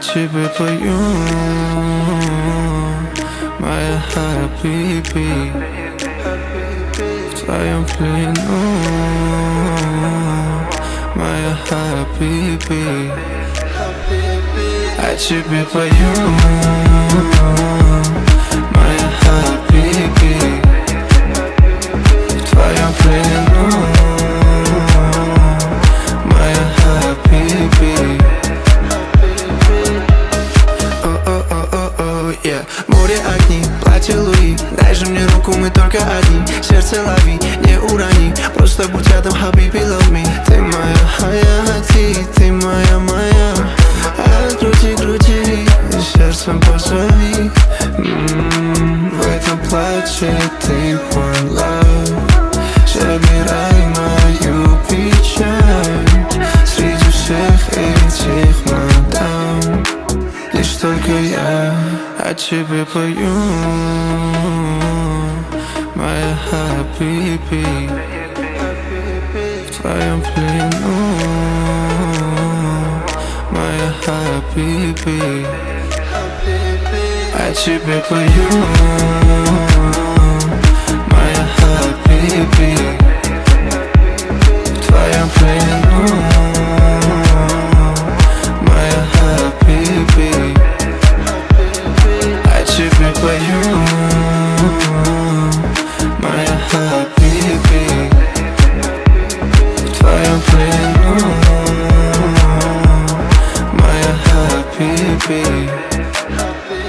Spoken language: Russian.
тебе пою, моя хабиби, в твоем плену, моя хабиби. Тебе пою, моя хабиби, в твоем плену, моя хабиби. Море огней, платье Луи, дай же мне руку, мы только одни. Сердце лови, не урони, просто будь рядом, хабиби, love me. Ты моя хаяти, ты моя. От груди к груди, сердцем позови. В этом платье ты мой love. Забирай мою печаль среди всех этих мадам. Лишь только я о тебе пою, моя хабиби, в твоем плену, моя хабиби. О тебе пою, моя хабиби, в твоем плену, моя хабиби. О тебе пою, моя хабиби, в твоем плену, моя хабиби.